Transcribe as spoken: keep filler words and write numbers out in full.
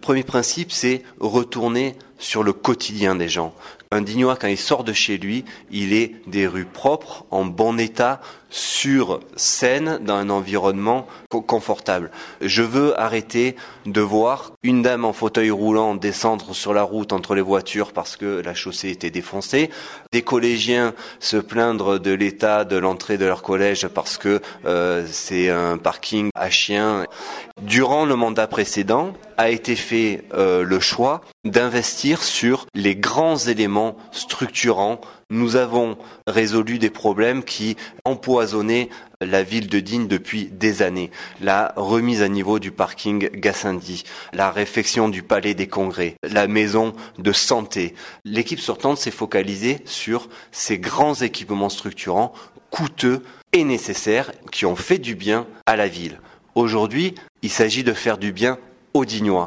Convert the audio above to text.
premier principe, c'est retourner sur le quotidien des gens. Un Dignois, quand il sort de chez lui, il est des rues propres, en bon état, sûres, saines, dans un environnement confortable. Je veux arrêter de voir une dame en fauteuil roulant descendre sur la route entre les voitures parce que la chaussée était défoncée, des collégiens se plaindre de l'état de l'entrée de leur collège parce que euh, c'est un parking à chiens. Durant le mandat précédent, a été fait euh, le choix d'investir sur les grands éléments structurants. Nous avons résolu des problèmes qui empoisonnaient la ville de Digne depuis des années. La remise à niveau du parking Gassendi, la réfection du palais des congrès, la maison de santé. L'équipe sortante s'est focalisée sur ces grands équipements structurants coûteux et nécessaires qui ont fait du bien à la ville. Aujourd'hui, il s'agit de faire du bien aux Dignois.